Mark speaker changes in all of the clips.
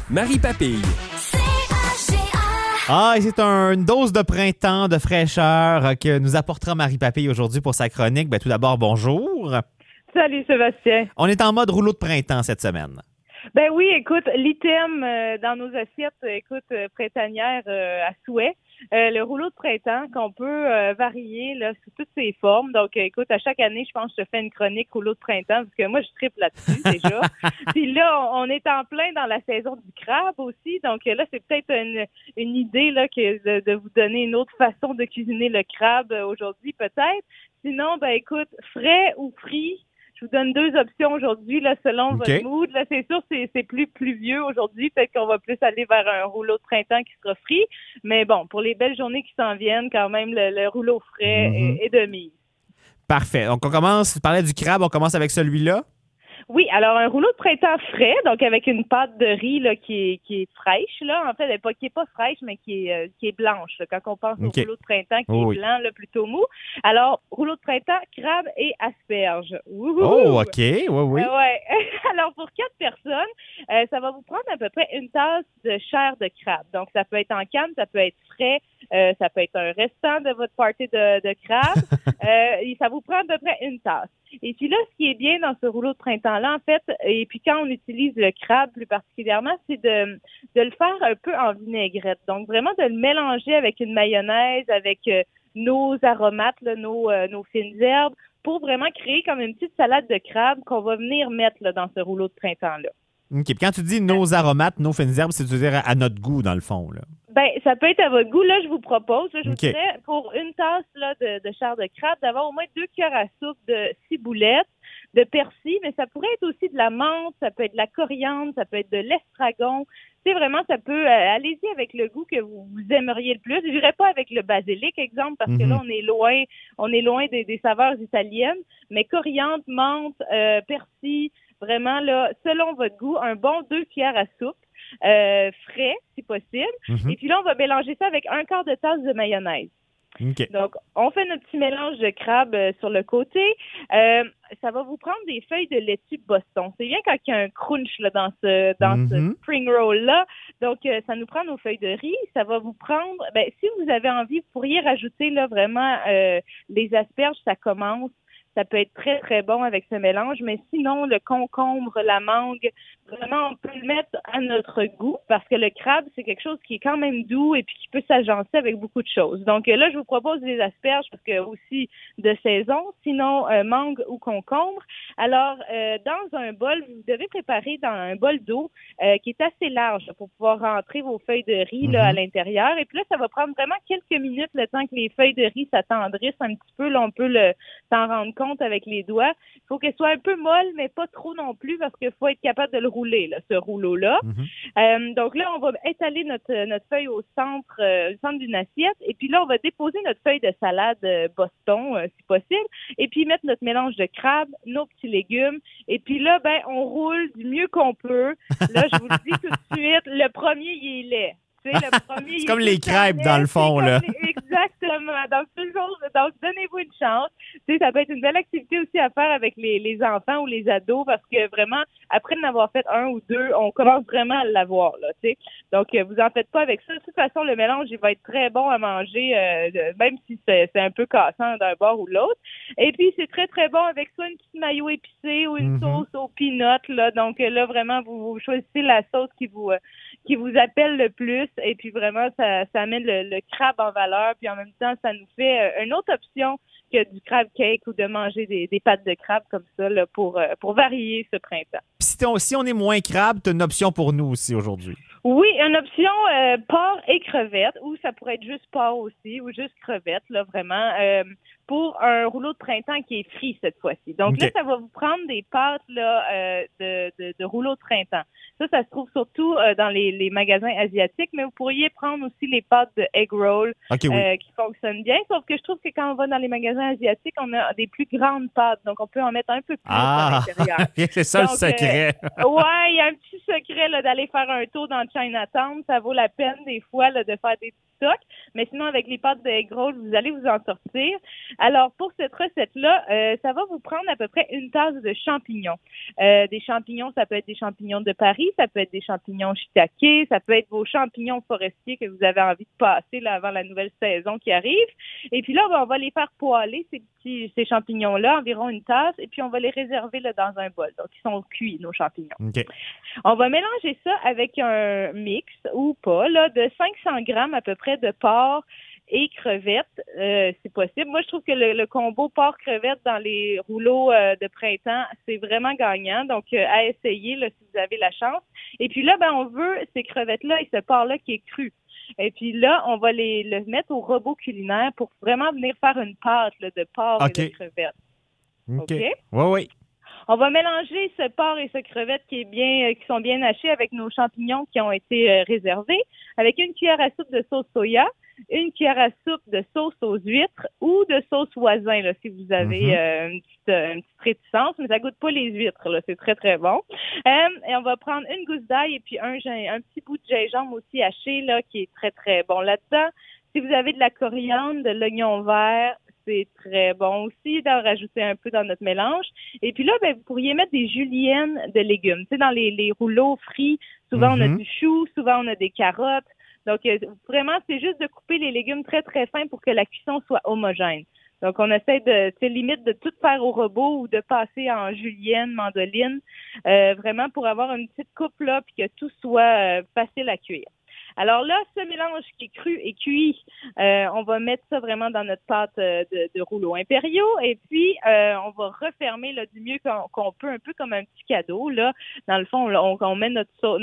Speaker 1: Marie Papille.
Speaker 2: Ah, et c'est une dose de printemps, de fraîcheur que nous apportera Marie Papille aujourd'hui pour sa chronique. Tout d'abord, bonjour.
Speaker 3: Salut Sébastien.
Speaker 2: On est en mode rouleau de printemps cette semaine.
Speaker 3: Ben oui, écoute, l'item dans nos assiettes, printanières à souhait. Le rouleau de printemps qu'on peut varier là, sous toutes ses formes. Donc, écoute, à chaque année, je pense que je te fais une chronique rouleau de printemps parce que moi, je tripe là-dessus déjà. Puis là, on est en plein dans la saison du crabe aussi. Donc là, c'est peut-être une idée là que de vous donner une autre façon de cuisiner le crabe aujourd'hui, peut-être. Sinon, ben écoute, frais ou frit. Je vous donne deux options aujourd'hui, là, selon votre mood. Là, c'est sûr, c'est plus pluvieux aujourd'hui. Peut-être qu'on va plus aller vers un rouleau de printemps qui sera frit. Mais bon, pour les belles journées qui s'en viennent, quand même, le rouleau frais est de mise.
Speaker 2: Parfait. Donc, on commence, tu parlais du crabe, on commence avec celui-là?
Speaker 3: Oui, alors un rouleau de printemps frais, donc avec une pâte de riz là, qui est fraîche, là, en fait, qui est pas fraîche, mais qui est blanche. Là, quand on pense au rouleau de printemps qui est blanc, là, plutôt mou. Alors, rouleau de printemps, crabe et asperges. Wouhou!
Speaker 2: Oh, OK, oui.
Speaker 3: Ouais. Alors, pour 4 personnes, ça va vous prendre à peu près une tasse de chair de crabe. Donc, ça peut être en canne, ça peut être frais, ça peut être un restant de votre party de crabe. Et ça vous prend à peu près une tasse. Et puis là, ce qui est bien dans ce rouleau de printemps-là, en fait, et puis quand on utilise le crabe plus particulièrement, c'est de le faire un peu en vinaigrette. Donc, vraiment de le mélanger avec une mayonnaise, avec nos aromates, là, nos fines herbes, pour vraiment créer comme une petite salade de crabe qu'on va venir mettre là, dans ce rouleau de printemps-là.
Speaker 2: OK. Puis quand tu dis nos aromates, nos fines herbes, c'est-à-dire à notre goût, dans le fond, là.
Speaker 3: Ben, ça peut être à votre goût. Là, je vous propose, là, je vous dirais, pour une tasse là, de chair de crabe, d'avoir au moins 2 cuillères à soupe de ciboulettes, de persil, mais ça pourrait être aussi de la menthe, ça peut être de la coriandre, ça peut être de l'estragon. Tu sais, vraiment, ça peut... allez-y avec le goût que vous aimeriez le plus. Je dirais pas avec le basilic, exemple, parce que là, on est loin des saveurs italiennes, mais coriandre, menthe, persil, vraiment, là, selon votre goût, un bon 2 cuillères à soupe. Frais, si possible. Et puis là, on va mélanger ça avec un quart de tasse de mayonnaise. Donc, on fait notre petit mélange de crabe sur le côté. Ça va vous prendre des feuilles de laitue Boston. C'est bien quand il y a un crunch là, dans ce spring roll-là. Donc, ça nous prend nos feuilles de riz. Ça va vous prendre... Ben, si vous avez envie, vous pourriez rajouter là vraiment les asperges, ça commence. Ça peut être très, très bon avec ce mélange, mais sinon, le concombre, la mangue, vraiment, on peut le mettre à notre goût parce que le crabe, c'est quelque chose qui est quand même doux et puis qui peut s'agencer avec beaucoup de choses. Donc là, je vous propose des asperges parce que aussi de saison, sinon mangue ou concombre. Alors, dans un bol, vous devez préparer dans un bol d'eau qui est assez large pour pouvoir rentrer vos feuilles de riz là, à l'intérieur. Et puis là, ça va prendre vraiment quelques minutes le temps que les feuilles de riz s'attendrissent un petit peu. Là, on peut s'en rendre compte avec les doigts. Il faut qu'elle soit un peu molle, mais pas trop non plus parce qu'il faut être capable de le rouler, là, ce rouleau-là. Donc là, on va étaler notre feuille au centre d'une assiette et puis là, on va déposer notre feuille de salade Boston, si possible, et puis mettre notre mélange de crabe, nos petits légumes et puis là, ben, on roule du mieux qu'on peut. Là, je vous le dis tout de suite, le premier, il est laid.
Speaker 2: C'est comme les crêpes, dans le fond, là.
Speaker 3: Exactement. Donc, donnez-vous une chance. Tu sais, ça peut être une belle activité aussi à faire avec les enfants ou les ados parce que vraiment, après en avoir fait un ou deux, on commence vraiment à l'avoir, là, tu sais. Donc, vous en faites pas avec ça. De toute façon, le mélange, il va être très bon à manger, même si c'est un peu cassant d'un bord ou de l'autre. Et puis, c'est très, très bon avec soit une petite mayo épicée ou une sauce aux peanuts, là. Donc, là, vraiment, vous choisissez la sauce qui vous appelle le plus. Et puis vraiment, ça amène le crabe en valeur. Puis en même temps, ça nous fait une autre option que du crab cake ou de manger des pâtes de crabe comme ça là, pour varier ce printemps.
Speaker 2: Puis si on est moins crabe, tu as une option pour nous aussi aujourd'hui.
Speaker 3: Oui, une option porc et crevettes, ou ça pourrait être juste porc aussi, ou juste crevettes, là, vraiment, pour un rouleau de printemps qui est frit cette fois-ci. Donc là, ça va vous prendre des pâtes là de rouleau de printemps. Ça se trouve surtout dans les magasins asiatiques, mais vous pourriez prendre aussi les pâtes de egg roll qui fonctionnent bien, sauf que je trouve que quand on va dans les magasins asiatiques, on a des plus grandes pâtes, donc on peut en mettre un peu plus à l'intérieur.
Speaker 2: C'est ça donc, le secret.
Speaker 3: Ouais, il y a un petit secret là, d'aller faire un tour dans Chinatown. Ça vaut la peine des fois là, de faire des stocks, mais sinon avec les pâtes de egg roll, vous allez vous en sortir. Alors pour cette recette-là, ça va vous prendre à peu près une tasse de champignons. Des champignons, ça peut être des champignons de Paris, fruits, ça peut être des champignons shiitake, ça peut être vos champignons forestiers que vous avez envie de passer là, avant la nouvelle saison qui arrive. Et puis là, on va les faire poêler, ces champignons-là, environ une tasse, et puis on va les réserver là, dans un bol. Donc, ils sont cuits, nos champignons.
Speaker 2: Okay.
Speaker 3: On va mélanger ça avec un mix, ou pas, là, de 500 grammes à peu près de porc et crevettes, c'est possible. Moi, je trouve que le combo porc-crevettes dans les rouleaux de printemps, c'est vraiment gagnant. Donc, à essayer là, si vous avez la chance. Et puis là, on veut ces crevettes-là et ce porc-là qui est cru. Et puis là, on va le mettre au robot culinaire pour vraiment venir faire une pâte là, de porc et de crevettes.
Speaker 2: OK? Oui.
Speaker 3: On va mélanger ce porc et ce crevette qui sont bien hachés avec nos champignons qui ont été réservés, avec une cuillère à soupe de sauce soya, une cuillère à soupe de sauce aux huîtres ou de sauce voisin, là, si vous avez une petite réticence, mais ça goûte pas les huîtres, là, c'est très, très bon. Et on va prendre une gousse d'ail et puis un petit bout de gingembre aussi haché, là, qui est très, très bon là-dedans. Si vous avez de la coriandre, de l'oignon vert, c'est très bon aussi d'en rajouter un peu dans notre mélange. Et puis là, vous pourriez mettre des juliennes de légumes. Tu sais, dans les rouleaux frits, souvent on a du chou, souvent on a des carottes. Donc, vraiment, c'est juste de couper les légumes très, très fins pour que la cuisson soit homogène. Donc, on essaie limite de tout faire au robot ou de passer en julienne, mandoline, vraiment pour avoir une petite coupe là puis que tout soit facile à cuire. Alors là, ce mélange qui est cru et cuit, on va mettre ça vraiment dans notre pâte de rouleaux impériaux et puis on va refermer là, du mieux qu'on peut, un peu comme un petit cadeau. Là, dans le fond, on met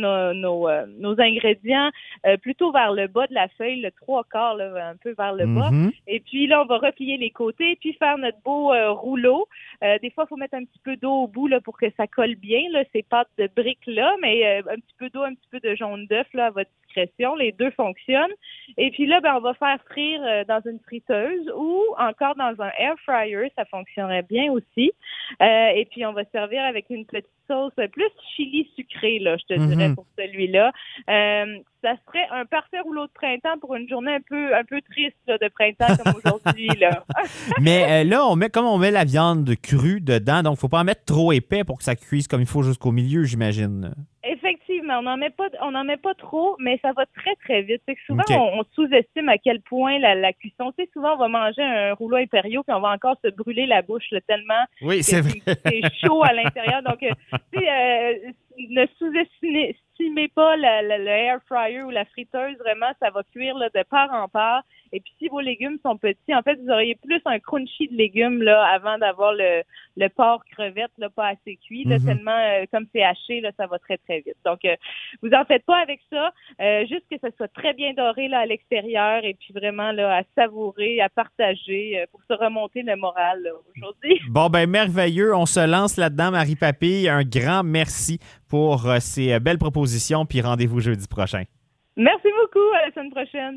Speaker 3: nos ingrédients plutôt vers le bas de la feuille, le 3/4, là, un peu vers le bas. Et puis là, on va replier les côtés puis faire notre beau rouleau. Des fois, il faut mettre un petit peu d'eau au bout là, pour que ça colle bien, là, ces pâtes de briques-là, mais un petit peu d'eau, un petit peu de jaune d'œuf là, à votre discrétion. Les deux fonctionnent. Et puis là, on va faire frire dans une friteuse ou encore dans un air fryer. Ça fonctionnerait bien aussi. Et puis, on va servir avec une petite sauce plus chili sucré, là, je te dirais, pour celui-là. Ça serait un parfait rouleau de printemps pour une journée un peu triste là, de printemps comme aujourd'hui. Là.
Speaker 2: Mais là, on met la viande crue dedans, donc il ne faut pas en mettre trop épais pour que ça cuise comme il faut jusqu'au milieu, j'imagine.
Speaker 3: Effectivement, on n'en met pas trop, mais ça va très, très vite. C'est que souvent, on sous-estime à quel point la cuisson, tu sais, souvent, on va manger un rouleau impériaux puis on va encore se brûler la bouche là, tellement
Speaker 2: c'est vrai.
Speaker 3: C'est chaud à l'intérieur. Donc, tu sais, ne sous-estimez pas le air fryer ou la friteuse. Vraiment, ça va cuire là, de part en part. Et puis, si vos légumes sont petits, en fait, vous auriez plus un crunchy de légumes là avant d'avoir le porc crevette là, pas assez cuit. Là, tellement, comme c'est haché, là, ça va très, très vite. Donc, vous en faites pas avec ça. Juste que ça soit très bien doré là, à l'extérieur et puis vraiment là, à savourer, à partager pour se remonter le moral là, aujourd'hui.
Speaker 2: Bon, merveilleux. On se lance là-dedans, Marie-Papille. Un grand merci pour ces belles propositions puis rendez-vous jeudi prochain.
Speaker 3: Merci beaucoup. À la semaine prochaine.